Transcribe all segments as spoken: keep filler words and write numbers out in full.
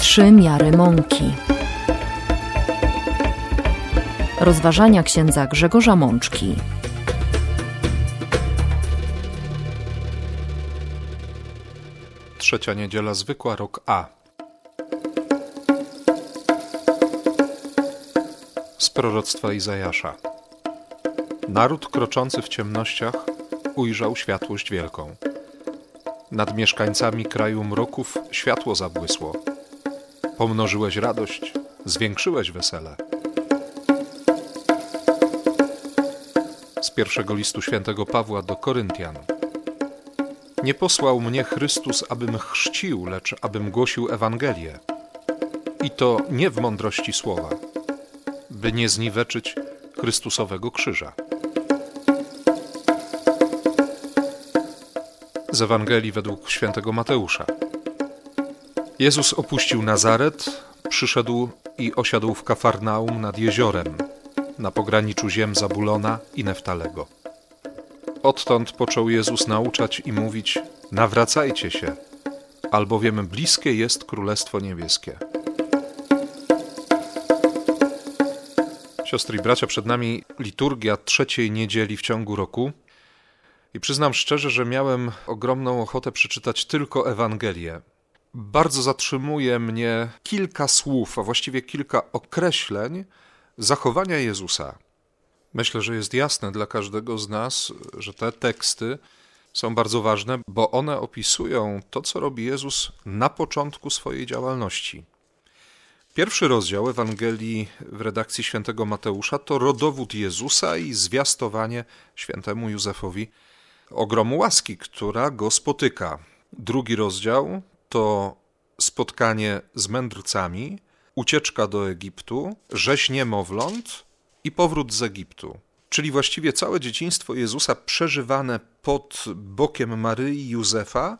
Trzy miary mąki. Rozważania księdza Grzegorza Mączki. Trzecia niedziela zwykła, rok A. Z proroctwa Izajasza. Naród kroczący w ciemnościach ujrzał światłość wielką. Nad mieszkańcami kraju mroków światło zabłysło. Pomnożyłeś radość, zwiększyłeś wesele. Z pierwszego listu świętego Pawła do Koryntian. Nie posłał mnie Chrystus, abym chrzcił, lecz abym głosił Ewangelię. I to nie w mądrości słowa, by nie zniweczyć Chrystusowego krzyża. Z Ewangelii według świętego Mateusza. Jezus opuścił Nazaret, przyszedł i osiadł w Kafarnaum nad jeziorem, na pograniczu ziem Zabulona i Neftalego. Odtąd począł Jezus nauczać i mówić: nawracajcie się, albowiem bliskie jest Królestwo Niebieskie. Siostry i bracia, przed nami liturgia trzeciej niedzieli w ciągu roku i przyznam szczerze, że miałem ogromną ochotę przeczytać tylko Ewangelię. Bardzo zatrzymuje mnie kilka słów, a właściwie kilka określeń zachowania Jezusa. Myślę, że jest jasne dla każdego z nas, że te teksty są bardzo ważne, bo one opisują to, co robi Jezus na początku swojej działalności. Pierwszy rozdział Ewangelii w redakcji świętego Mateusza to rodowód Jezusa i zwiastowanie świętemu Józefowi ogromu łaski, która go spotyka. Drugi rozdział to spotkanie z mędrcami, ucieczka do Egiptu, rzeź niemowląt i powrót z Egiptu. Czyli właściwie całe dzieciństwo Jezusa przeżywane pod bokiem Maryi i Józefa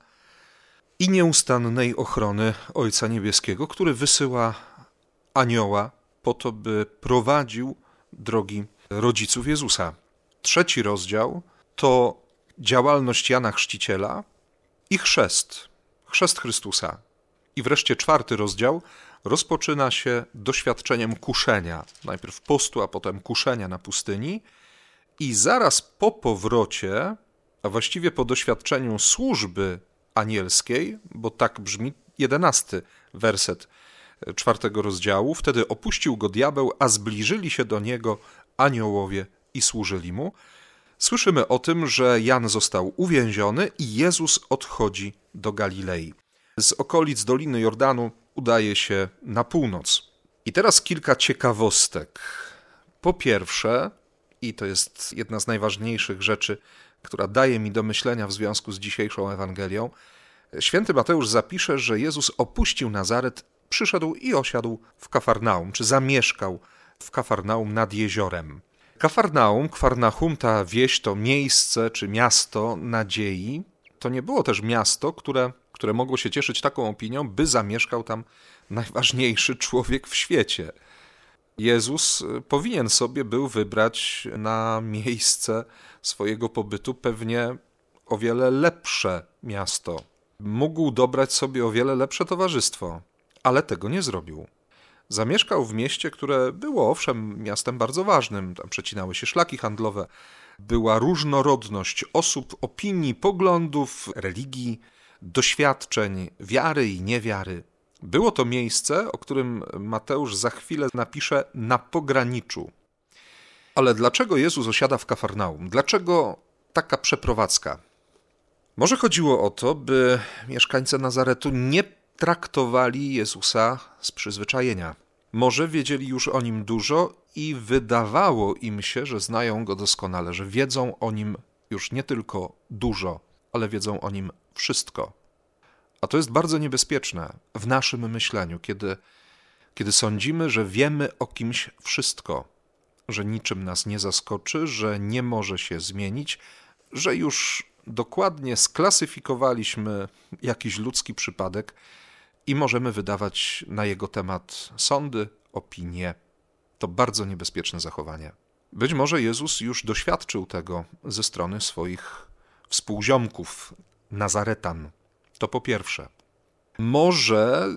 i nieustannej ochrony Ojca Niebieskiego, który wysyła anioła po to, by prowadził drogi rodziców Jezusa. Trzeci rozdział to działalność Jana Chrzciciela i chrzest, chrzest Chrystusa. I wreszcie czwarty rozdział rozpoczyna się doświadczeniem kuszenia. Najpierw postu, a potem kuszenia na pustyni. I zaraz po powrocie, a właściwie po doświadczeniu służby anielskiej, bo tak brzmi jedenasty werset czwartego rozdziału, wtedy opuścił go diabeł, a zbliżyli się do niego aniołowie i służyli mu. Słyszymy o tym, że Jan został uwięziony i Jezus odchodzi do Galilei. Z okolic Doliny Jordanu udaje się na północ. I teraz kilka ciekawostek. Po pierwsze, i to jest jedna z najważniejszych rzeczy, która daje mi do myślenia w związku z dzisiejszą Ewangelią, święty Mateusz zapisze, że Jezus opuścił Nazaret, przyszedł i osiadł w Kafarnaum, czy zamieszkał w Kafarnaum nad jeziorem. Kafarnaum, Kfarnachum, ta wieś, to miejsce czy miasto nadziei, to nie było też miasto, które, które mogło się cieszyć taką opinią, by zamieszkał tam najważniejszy człowiek w świecie. Jezus powinien sobie był wybrać na miejsce swojego pobytu pewnie o wiele lepsze miasto. Mógł dobrać sobie o wiele lepsze towarzystwo, ale tego nie zrobił. Zamieszkał w mieście, które było owszem miastem bardzo ważnym. Tam przecinały się szlaki handlowe, była różnorodność osób, opinii, poglądów, religii, doświadczeń, wiary i niewiary. Było to miejsce, o którym Mateusz za chwilę napisze, na pograniczu. Ale dlaczego Jezus osiada w Kafarnaum? Dlaczego taka przeprowadzka? Może chodziło o to, by mieszkańcy Nazaretu nie traktowali Jezusa z przyzwyczajenia. Może wiedzieli już o Nim dużo i wydawało im się, że znają Go doskonale, że wiedzą o Nim już nie tylko dużo, ale wiedzą o Nim wszystko. A to jest bardzo niebezpieczne w naszym myśleniu, kiedy, kiedy sądzimy, że wiemy o kimś wszystko, że niczym nas nie zaskoczy, że nie może się zmienić, że już dokładnie sklasyfikowaliśmy jakiś ludzki przypadek i możemy wydawać na jego temat sądy, opinie. To bardzo niebezpieczne zachowanie. Być może Jezus już doświadczył tego ze strony swoich współziomków, Nazaretan. To po pierwsze. Może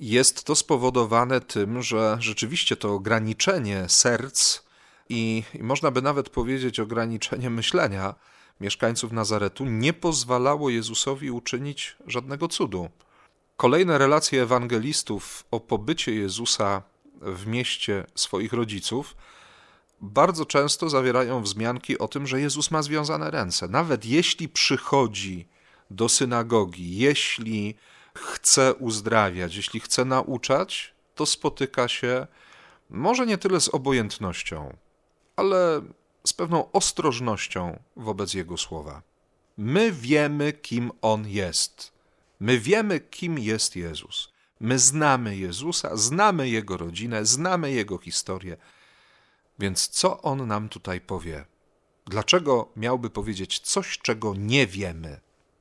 Jest to spowodowane tym, że rzeczywiście to ograniczenie serc i, i można by nawet powiedzieć ograniczenie myślenia mieszkańców Nazaretu nie pozwalało Jezusowi uczynić żadnego cudu. Kolejne relacje ewangelistów o pobycie Jezusa w mieście swoich rodziców bardzo często zawierają wzmianki o tym, że Jezus ma związane ręce. Nawet jeśli przychodzi do synagogi, jeśli chce uzdrawiać, jeśli chce nauczać, to spotyka się może nie tyle z obojętnością, ale z pewną ostrożnością wobec Jego słowa. My wiemy, kim On jest. My wiemy, kim jest Jezus. My znamy Jezusa, znamy Jego rodzinę, znamy Jego historię. Więc co On nam tutaj powie? Dlaczego miałby powiedzieć coś, czego nie wiemy?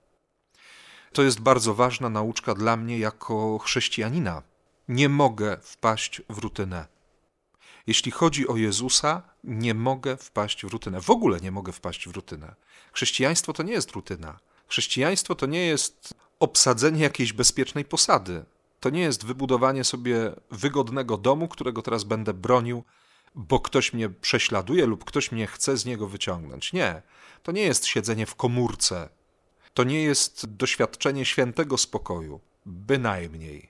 To jest bardzo ważna nauczka dla mnie jako chrześcijanina. Nie mogę wpaść w rutynę. Jeśli chodzi o Jezusa, nie mogę wpaść w rutynę. W ogóle nie mogę wpaść w rutynę. Chrześcijaństwo to nie jest rutyna. Chrześcijaństwo to nie jest obsadzenie jakiejś bezpiecznej posady. To nie jest wybudowanie sobie wygodnego domu, którego teraz będę bronił, bo ktoś mnie prześladuje lub ktoś mnie chce z niego wyciągnąć. Nie. To nie jest siedzenie w komórce. To nie jest doświadczenie świętego spokoju. Bynajmniej.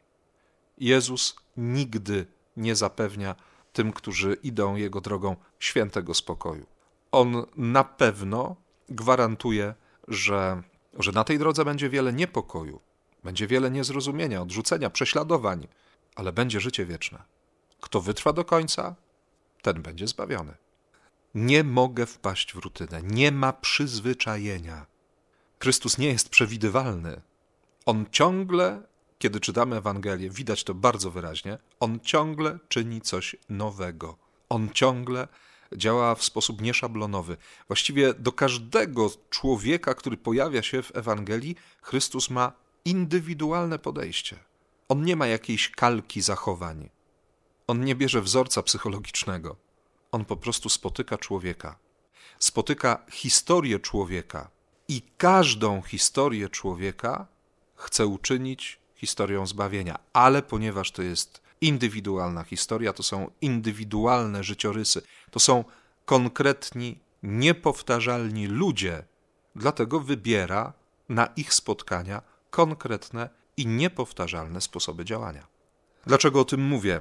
Jezus nigdy nie zapewnia tym, którzy idą Jego drogą, świętego spokoju. On na pewno gwarantuje, że, że na tej drodze będzie wiele niepokoju, będzie wiele niezrozumienia, odrzucenia, prześladowań, ale będzie życie wieczne. Kto wytrwa do końca, ten będzie zbawiony. Nie mogę wpaść w rutynę, nie ma przyzwyczajenia. Chrystus nie jest przewidywalny. On ciągle, kiedy czytamy Ewangelię, widać to bardzo wyraźnie, On ciągle czyni coś nowego. On ciągle działa w sposób nieszablonowy. Właściwie do każdego człowieka, który pojawia się w Ewangelii, Chrystus ma indywidualne podejście. On nie ma jakiejś kalki zachowań. On nie bierze wzorca psychologicznego. On po prostu spotyka człowieka. Spotyka historię człowieka. I każdą historię człowieka chce uczynić historią zbawienia. Ale ponieważ to jest indywidualna historia, to są indywidualne życiorysy, to są konkretni, niepowtarzalni ludzie, dlatego wybiera na ich spotkania konkretne i niepowtarzalne sposoby działania. Dlaczego o tym mówię?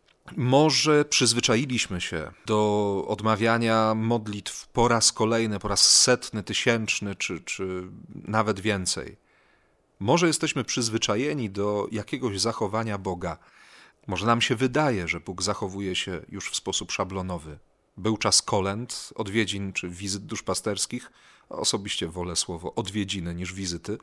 Może przyzwyczailiśmy się do odmawiania modlitw po raz kolejny, po raz setny, tysięczny, czy, czy nawet więcej. Może jesteśmy przyzwyczajeni do jakiegoś zachowania Boga. Może nam się wydaje, że Bóg zachowuje się już w sposób szablonowy. Był czas kolęd, odwiedzin czy wizyt duszpasterskich. Osobiście wolę słowo odwiedziny niż wizyty.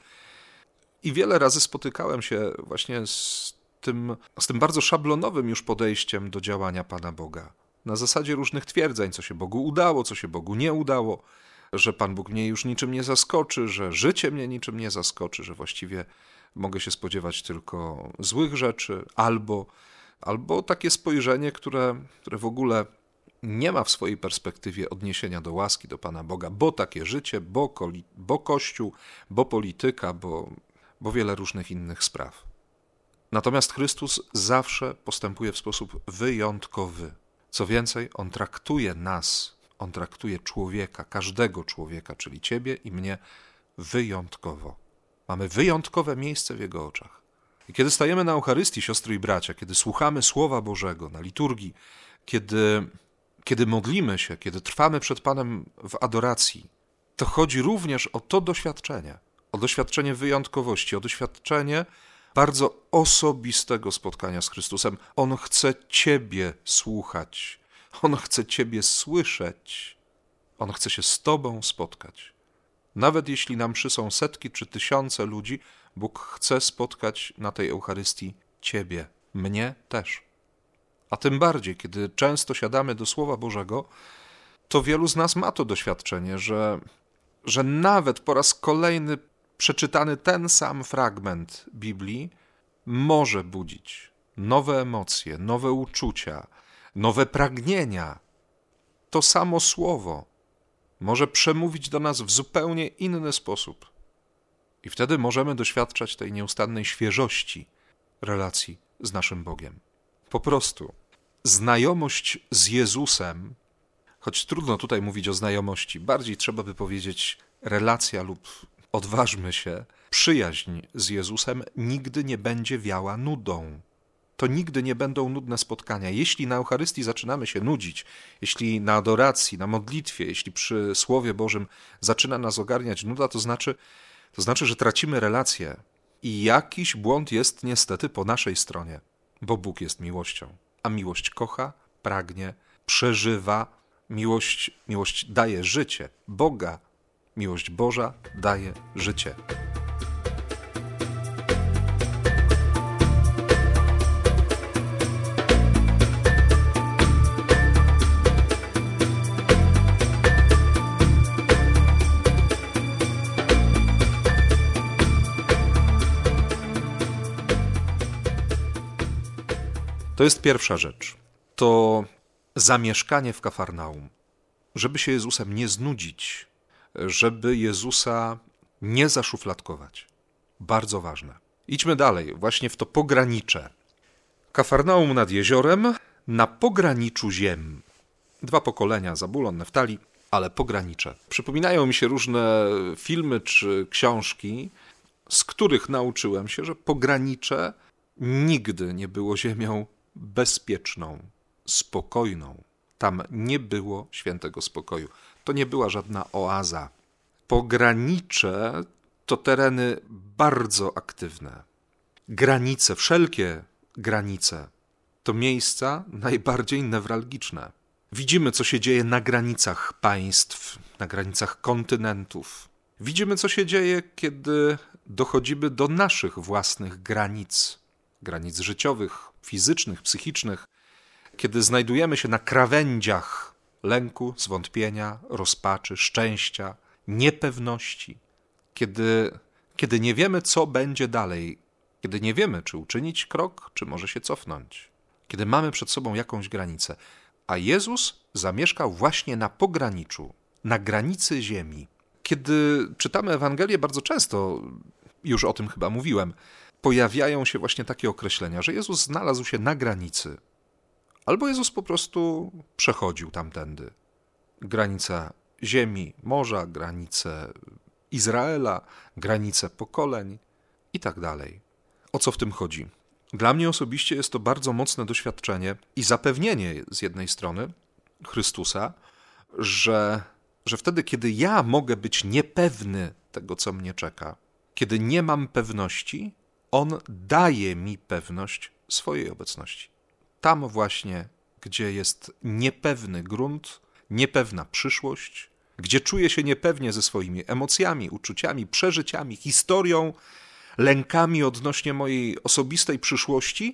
I wiele razy spotykałem się właśnie z tym, z tym bardzo szablonowym już podejściem do działania Pana Boga. Na zasadzie różnych twierdzeń, co się Bogu udało, co się Bogu nie udało, że Pan Bóg mnie już niczym nie zaskoczy, że życie mnie niczym nie zaskoczy, że właściwie mogę się spodziewać tylko złych rzeczy, albo, albo takie spojrzenie, które, które w ogóle nie ma w swojej perspektywie odniesienia do łaski, do Pana Boga, bo takie życie, bo, koli, bo Kościół, bo polityka, bo, bo wiele różnych innych spraw. Natomiast Chrystus zawsze postępuje w sposób wyjątkowy. Co więcej, On traktuje nas, On traktuje człowieka, każdego człowieka, czyli ciebie i mnie, wyjątkowo. Mamy wyjątkowe miejsce w Jego oczach. I kiedy stajemy na Eucharystii, siostry i bracia, kiedy słuchamy Słowa Bożego na liturgii, kiedy, kiedy modlimy się, kiedy trwamy przed Panem w adoracji, to chodzi również o to doświadczenie, o doświadczenie wyjątkowości, o doświadczenie bardzo osobistego spotkania z Chrystusem. On chce ciebie słuchać. On chce ciebie słyszeć. On chce się z tobą spotkać. Nawet jeśli na mszy są setki czy tysiące ludzi, Bóg chce spotkać na tej Eucharystii ciebie, mnie też. A tym bardziej, kiedy często siadamy do Słowa Bożego, to wielu z nas ma to doświadczenie, że, że nawet po raz kolejny przeczytany ten sam fragment Biblii może budzić nowe emocje, nowe uczucia, nowe pragnienia. To samo słowo może przemówić do nas w zupełnie inny sposób. I wtedy możemy doświadczać tej nieustannej świeżości relacji z naszym Bogiem. Po prostu znajomość z Jezusem, choć trudno tutaj mówić o znajomości, bardziej trzeba by powiedzieć relacja lub odważmy się, przyjaźń z Jezusem nigdy nie będzie wiała nudą. To nigdy nie będą nudne spotkania. Jeśli na Eucharystii zaczynamy się nudzić, jeśli na adoracji, na modlitwie, jeśli przy Słowie Bożym zaczyna nas ogarniać nuda, to znaczy, to znaczy, że tracimy relację i jakiś błąd jest niestety po naszej stronie, bo Bóg jest miłością, a miłość kocha, pragnie, przeżywa, miłość, miłość daje życie. Boga, miłość Boża daje życie. To jest pierwsza rzecz. To zamieszkanie w Kafarnaum. Żeby się Jezusem nie znudzić, żeby Jezusa nie zaszufladkować. Bardzo ważne. Idźmy dalej, właśnie w to pogranicze. Kafarnaum nad jeziorem, na pograniczu ziem. Dwa pokolenia, Zabulon, Neftali, ale pogranicze. Przypominają mi się różne filmy czy książki, z których nauczyłem się, że pogranicze nigdy nie było ziemią bezpieczną, spokojną. Tam nie było świętego spokoju. To nie była żadna oaza. Pogranicze to tereny bardzo aktywne. Granice, wszelkie granice, to miejsca najbardziej newralgiczne. Widzimy, co się dzieje na granicach państw, na granicach kontynentów. Widzimy, co się dzieje, kiedy dochodzimy do naszych własnych granic, granic życiowych, fizycznych, psychicznych, kiedy znajdujemy się na krawędziach lęku, zwątpienia, rozpaczy, szczęścia, niepewności, kiedy, kiedy nie wiemy, co będzie dalej, kiedy nie wiemy, czy uczynić krok, czy może się cofnąć, kiedy mamy przed sobą jakąś granicę. A Jezus zamieszkał właśnie na pograniczu, na granicy ziemi. Kiedy czytamy Ewangelię, bardzo często, już o tym chyba mówiłem, pojawiają się właśnie takie określenia, że Jezus znalazł się na granicy. Albo Jezus po prostu przechodził tamtędy. Granica ziemi, morza, granice Izraela, granice pokoleń i tak dalej. O co w tym chodzi? Dla mnie osobiście jest to bardzo mocne doświadczenie i zapewnienie z jednej strony Chrystusa, że, że wtedy, kiedy ja mogę być niepewny tego, co mnie czeka, kiedy nie mam pewności, On daje mi pewność swojej obecności. Tam właśnie, gdzie jest niepewny grunt, niepewna przyszłość, gdzie czuję się niepewnie ze swoimi emocjami, uczuciami, przeżyciami, historią, lękami odnośnie mojej osobistej przyszłości,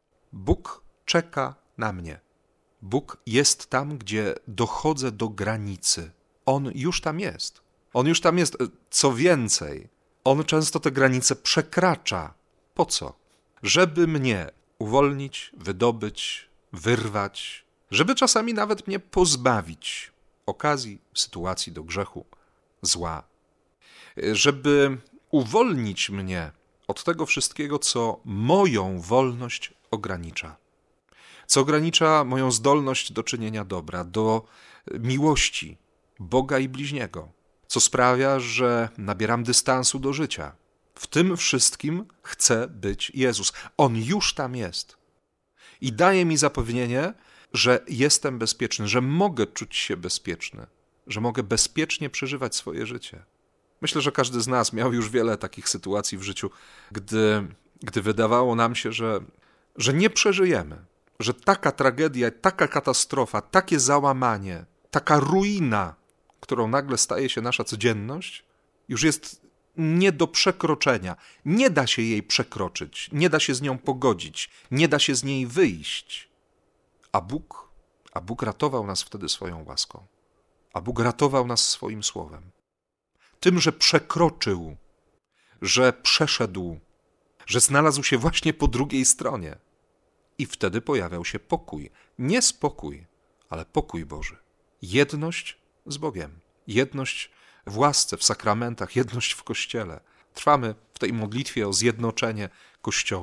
Bóg czeka na mnie. Bóg jest tam, gdzie dochodzę do granicy. On już tam jest. On już tam jest. Co więcej, On często te granice przekracza. Po co? Żeby mnie uwolnić, wydobyć, wyrwać, żeby czasami nawet mnie pozbawić okazji, sytuacji do grzechu, zła. Żeby uwolnić mnie od tego wszystkiego, co moją wolność ogranicza. Co ogranicza moją zdolność do czynienia dobra, do miłości Boga i bliźniego. Co sprawia, że nabieram dystansu do życia. W tym wszystkim chce być Jezus. On już tam jest. I daje mi zapewnienie, że jestem bezpieczny, że mogę czuć się bezpieczny, że mogę bezpiecznie przeżywać swoje życie. Myślę, że każdy z nas miał już wiele takich sytuacji w życiu, gdy, gdy wydawało nam się, że, że nie przeżyjemy, że taka tragedia, taka katastrofa, takie załamanie, taka ruina, którą nagle staje się nasza codzienność, już jest nie do przekroczenia. Nie da się jej przekroczyć, nie da się z nią pogodzić, nie da się z niej wyjść. A Bóg, a Bóg ratował nas wtedy swoją łaską. A Bóg ratował nas swoim słowem. Tym, że przekroczył, że przeszedł, że znalazł się właśnie po drugiej stronie. I wtedy pojawiał się pokój. Nie spokój, ale pokój Boży. Jedność z Bogiem. Jedność w łasce, w sakramentach, jedność w Kościele. Trwamy w tej modlitwie o zjednoczenie Kościoła,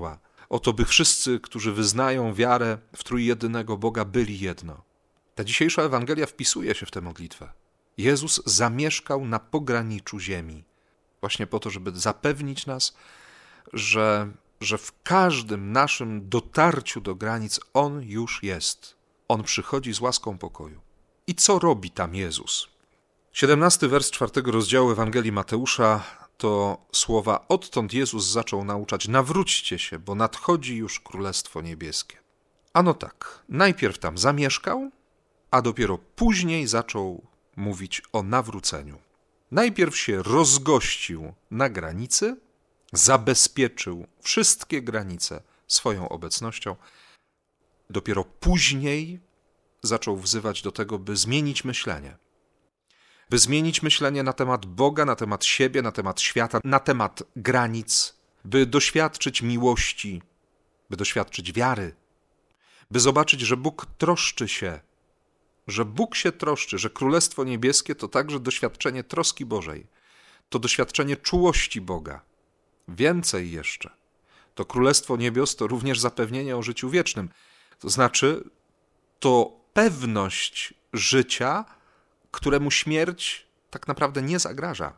o to, by wszyscy, którzy wyznają wiarę w trójjedynego Boga, byli jedno. Ta dzisiejsza Ewangelia wpisuje się w tę modlitwę. Jezus zamieszkał na pograniczu ziemi, właśnie po to, żeby zapewnić nas, że, że w każdym naszym dotarciu do granic On już jest. On przychodzi z łaską pokoju. I co robi tam Jezus? siedemnasty wers czwartego rozdziału Ewangelii Mateusza to słowa: odtąd Jezus zaczął nauczać: nawróćcie się, bo nadchodzi już Królestwo Niebieskie. Ano tak, najpierw tam zamieszkał, a dopiero później zaczął mówić o nawróceniu. Najpierw się rozgościł na granicy, zabezpieczył wszystkie granice swoją obecnością. Dopiero później zaczął wzywać do tego, by zmienić myślenie. By zmienić myślenie na temat Boga, na temat siebie, na temat świata, na temat granic, by doświadczyć miłości, by doświadczyć wiary, by zobaczyć, że Bóg troszczy się, że Bóg się troszczy, że Królestwo Niebieskie to także doświadczenie troski Bożej, to doświadczenie czułości Boga. Więcej jeszcze, to Królestwo Niebios to również zapewnienie o życiu wiecznym, to znaczy to pewność życia, któremu śmierć tak naprawdę nie zagraża.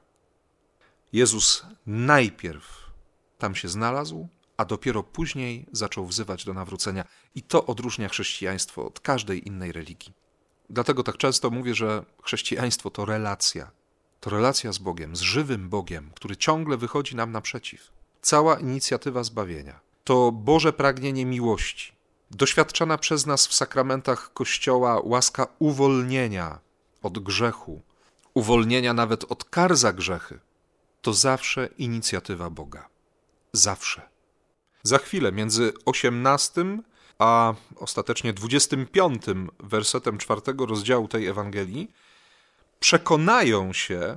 Jezus najpierw tam się znalazł, a dopiero później zaczął wzywać do nawrócenia. I to odróżnia chrześcijaństwo od każdej innej religii. Dlatego tak często mówię, że chrześcijaństwo to relacja. To relacja z Bogiem, z żywym Bogiem, który ciągle wychodzi nam naprzeciw. Cała inicjatywa zbawienia to Boże pragnienie miłości, doświadczana przez nas w sakramentach Kościoła łaska uwolnienia od grzechu, uwolnienia nawet od kar za grzechy. To zawsze inicjatywa Boga. Zawsze. Za chwilę między osiemnastym a ostatecznie dwudziestym piątym wersetem czwartego rozdziału tej Ewangelii przekonają się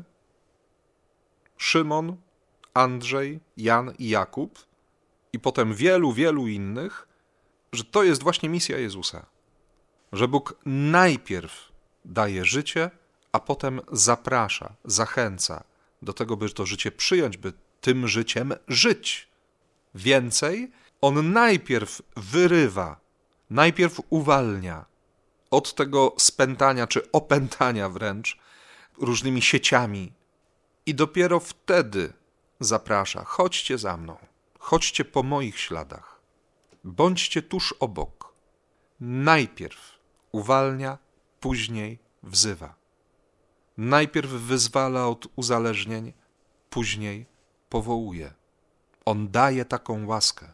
Szymon, Andrzej, Jan i Jakub i potem wielu, wielu innych, że to jest właśnie misja Jezusa. Że Bóg najpierw daje życie, a potem zaprasza, zachęca do tego, by to życie przyjąć, by tym życiem żyć. Więcej, On najpierw wyrywa, najpierw uwalnia od tego spętania czy opętania wręcz różnymi sieciami i dopiero wtedy zaprasza: chodźcie za mną, chodźcie po moich śladach, bądźcie tuż obok. Najpierw uwalnia, później wzywa. Najpierw wyzwala od uzależnień, później powołuje. On daje taką łaskę.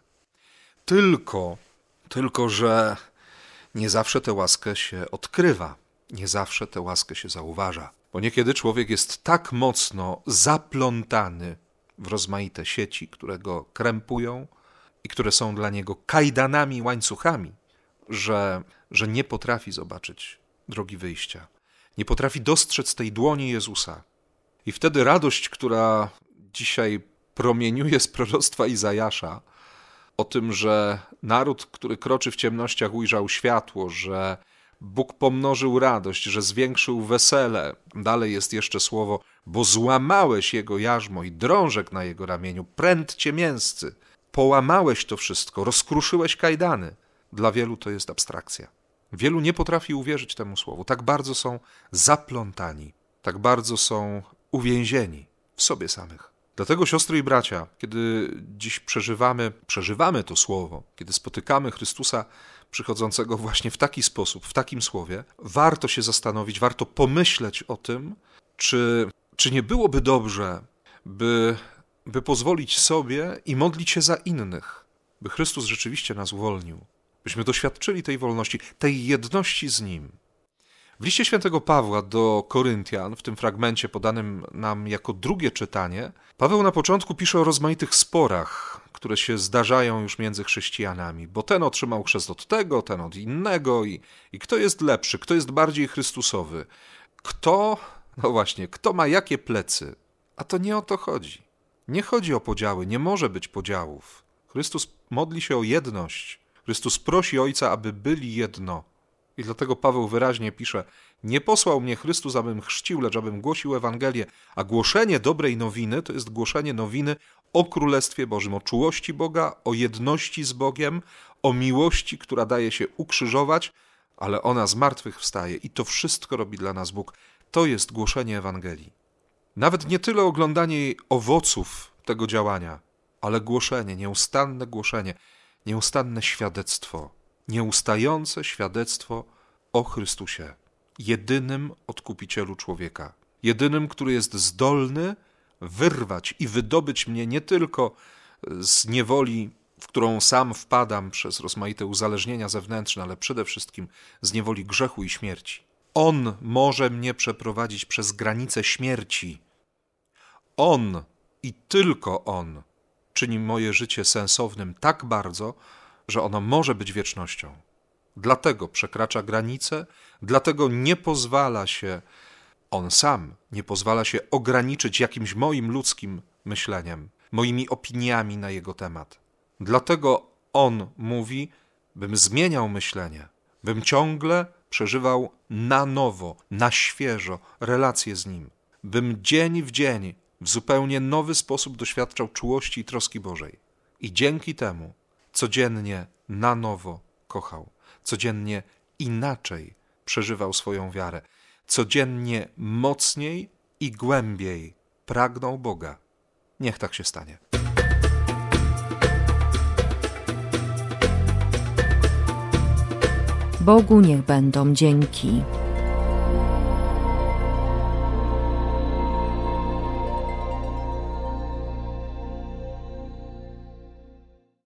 Tylko, tylko, że nie zawsze tę łaskę się odkrywa, nie zawsze tę łaskę się zauważa. Bo niekiedy człowiek jest tak mocno zaplątany w rozmaite sieci, które go krępują i które są dla niego kajdanami, łańcuchami, że, że nie potrafi zobaczyć drogi wyjścia. Nie potrafi dostrzec tej dłoni Jezusa. I wtedy radość, która dzisiaj promieniuje z proroctwa Izajasza o tym, że naród, który kroczy w ciemnościach, ujrzał światło, że Bóg pomnożył radość, że zwiększył wesele. Dalej jest jeszcze słowo: bo złamałeś jego jarzmo i drążek na jego ramieniu, pręt ciemięscy. Połamałeś to wszystko, rozkruszyłeś kajdany. Dla wielu to jest abstrakcja. Wielu nie potrafi uwierzyć temu słowu. Tak bardzo są zaplątani, tak bardzo są uwięzieni w sobie samych. Dlatego, siostry i bracia, kiedy dziś przeżywamy, przeżywamy to słowo, kiedy spotykamy Chrystusa przychodzącego właśnie w taki sposób, w takim słowie, warto się zastanowić, warto pomyśleć o tym, czy, czy nie byłoby dobrze, by, by pozwolić sobie i modlić się za innych, by Chrystus rzeczywiście nas uwolnił, byśmy doświadczyli tej wolności, tej jedności z Nim. W liście świętego Pawła do Koryntian, w tym fragmencie podanym nam jako drugie czytanie, Paweł na początku pisze o rozmaitych sporach, które się zdarzają już między chrześcijanami, bo ten otrzymał chrzest od tego, ten od innego i, i kto jest lepszy, kto jest bardziej chrystusowy, kto, no właśnie, kto ma jakie plecy. A to nie o to chodzi. Nie chodzi o podziały, nie może być podziałów. Chrystus modli się o jedność. Chrystus prosi Ojca, aby byli jedno. I dlatego Paweł wyraźnie pisze: nie posłał mnie Chrystus, abym chrzcił, lecz abym głosił Ewangelię, a głoszenie dobrej nowiny to jest głoszenie nowiny o Królestwie Bożym, o czułości Boga, o jedności z Bogiem, o miłości, która daje się ukrzyżować, ale ona z martwych wstaje i to wszystko robi dla nas Bóg. To jest głoszenie Ewangelii. Nawet nie tyle oglądanie jej owoców tego działania, ale głoszenie, nieustanne głoszenie, nieustanne świadectwo, nieustające świadectwo o Chrystusie, jedynym odkupicielu człowieka, jedynym, który jest zdolny wyrwać i wydobyć mnie nie tylko z niewoli, w którą sam wpadam przez rozmaite uzależnienia zewnętrzne, ale przede wszystkim z niewoli grzechu i śmierci. On może mnie przeprowadzić przez granicę śmierci. On i tylko On czyni moje życie sensownym tak bardzo, że ono może być wiecznością. Dlatego przekracza granice, dlatego nie pozwala się, On sam nie pozwala się ograniczyć jakimś moim ludzkim myśleniem, moimi opiniami na Jego temat. Dlatego On mówi, bym zmieniał myślenie, bym ciągle przeżywał na nowo, na świeżo relacje z Nim, bym dzień w dzień w zupełnie nowy sposób doświadczał czułości i troski Bożej. I dzięki temu codziennie na nowo kochał, codziennie inaczej przeżywał swoją wiarę, codziennie mocniej i głębiej pragnął Boga. Niech tak się stanie. Bogu niech będą dzięki.